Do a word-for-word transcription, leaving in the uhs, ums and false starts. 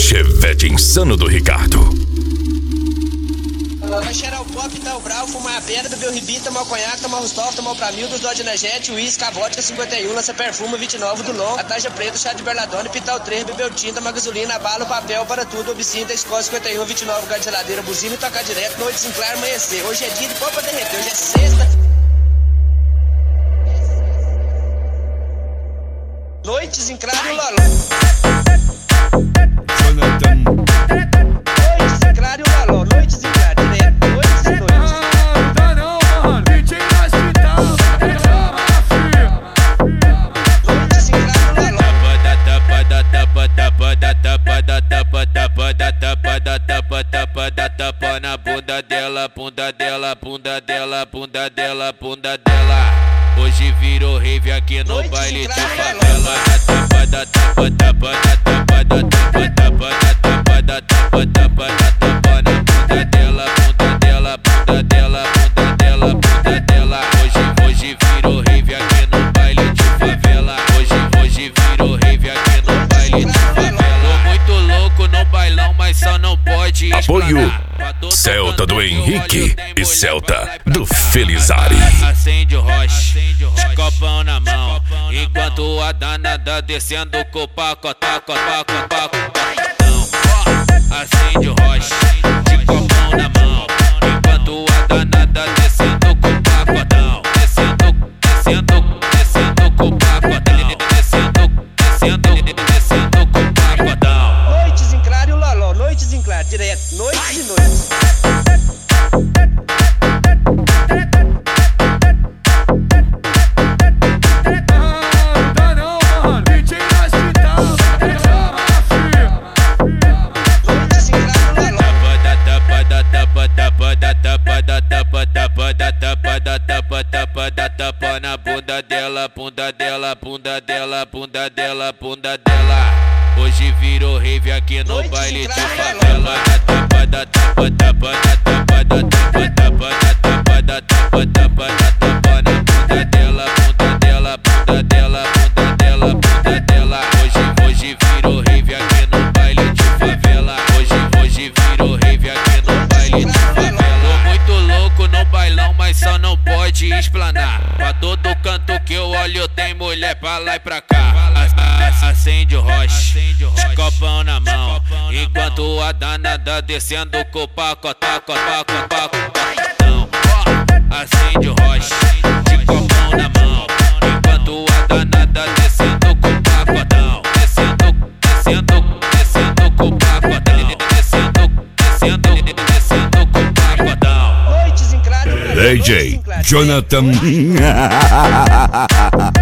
Chevette insano do Ricardo. Vai cheirar o pop, tá o brau, fumar a pedra, beber o ribi, tomar o conhaque, tomar o Rustov, tomar o Pramildos, Dodge Energético, uísque, a vodka cinquenta e um, lança perfume, vinte e nove do Long, a taja preta, chá de berladone, pitar o três, beber o tinta, tomar gasolina, a bala, o papel, para tudo, obscinta, escola cinquenta e um, vinte e nove, lugar de geladeira, buzina e tocar direto, noite sinclair, amanhecer. Hoje é dia de pão pra derreter, hoje é sexta. Noites em claro e loló. Noites em claro e loló, noites em claro, direto, noites e noites. Ah, tá não, mano. D J na hospital. Noites em claro e loló. Tapa da tapa tapa da tapa da tapa tapa da tapa da tapa tapa da tapa na bunda dela, bunda dela, bunda dela, bunda dela, bunda dela. Hoje virou rave aqui no baile de favela. Da tapa da tapa tapa da tapa da tapa tapa da tapa da tapa tapa da tapa na bunda dela, bunda dela, bunda dela, bunda dela, bunda dela. Hoje, hoje virou rave aqui no baile de favela. Hoje, hoje virou rave aqui no baile de favela. Tô muito louco no bailão, mas só não pode Apoio Celta do Henrique e Celta do Felizari. Acende o roche, de copão na mão, enquanto a danada descendo com o pacotá, copá, copá, copacotão. Acende o roche, de copão na mão, enquanto a danada descendo com o pacotão. Descendo, descendo, descendo com o pacotão. Descendo, descendo, descendo com o pacotão. Noites em claro e loló, noites em claro, direto, noites e noites. Tapa na bunda dela, bunda dela, bunda dela, bunda dela, bunda dela. Hoje virou rave aqui no baile de favela. Da tapa da tapa tapa da tapa da tapa tapa da tapa da tapa tapa da tapa na bunda dela, bunda dela, bunda dela, bunda dela, bunda dela. Hoje, hoje virou rave aqui no baile de favela. Hoje, hoje virou rave aqui no baile de favela. Tô muito louco no bailão, mas só não pode explanar. Pra todo canto que eu olho tem mulher pra lá e pra cá. Acende o roche, de copão na mão, enquanto a danada descendo com o pacotá, copá, copá, copacotão. Acende o roche, de copão na mão, enquanto a danada descendo com o pacotão. Descendo, descendo, descendo com o pacotão. Descendo, descendo, descendo com o pacotão. Noites em claro e loló. D J Jonathan.